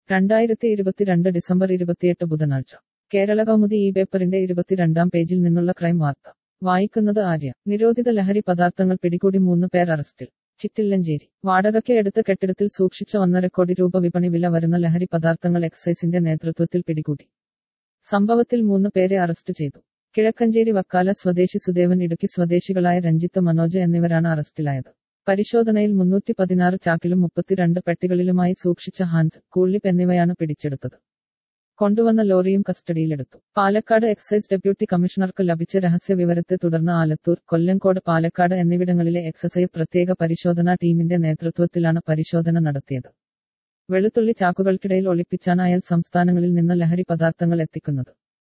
2022 December 28 ബുധനാഴ്ച കേരള കൗമുദി ഈ പേപ്പറിന്റെ 22-ാം പേജിൽ നിന്നുള്ള ക്രൈം വാർത്ത വായിക്കുന്നത് ആര്യ. നിരോധിത ലഹരി പദാർത്ഥങ്ങൾ പിടികൂടി 3 പേർ അറസ്റ്റിൽ. ചിറ്റില്ലഞ്ചേരി. വാടകയ്ക്ക് എടുത്ത കെട്ടിടത്തിൽ സൂക്ഷിച്ച 1.5 കോടി രൂപ വിപണി വില വരുന്ന ലഹരി പദാർത്ഥങ്ങൾ എക്സൈസിന്റെ നേതൃത്വത്തിൽ പിടികൂടി. സംഭവത്തിൽ 3 പേരെ അറസ്റ്റ് ചെയ്തു. കിഴക്കഞ്ചേരി വക്കാല സ്വദേശി സുദേവൻ, ഇടുക്കി സ്വദേശികളായ രഞ്ജിത്ത്, മനോജ് എന്നിവരാണ് അറസ്റ്റിലായത്. പരിശോധനയിൽ 316 ചാക്കിലും 32 പെട്ടികളിലുമായി സൂക്ഷിച്ച ഹാൻസ്, കൂള്ളിപ്പ് എന്നിവയാണ് പിടിച്ചെടുത്തത്. കൊണ്ടുവന്ന ലോറിയും കസ്റ്റഡിയിലെടുത്തു. പാലക്കാട് എക്സൈസ് ഡെപ്യൂട്ടി കമ്മീഷണർക്ക് ലഭിച്ച രഹസ്യ വിവരത്തെ തുടർന്ന് ആലത്തൂർ, കൊല്ലങ്കോട്, പാലക്കാട് എന്നിവിടങ്ങളിലെ എക്സൈസ് പ്രത്യേക പരിശോധനാ ടീമിന്റെ നേതൃത്വത്തിലാണ് പരിശോധന നടത്തിയത്. വെളുത്തുള്ളി ചാക്കുകൾക്കിടയിൽ ഒളിപ്പിച്ചാണ് അയൽ സംസ്ഥാനങ്ങളിൽ നിന്ന് ലഹരി പദാർത്ഥങ്ങൾ എത്തിക്കുന്നത്.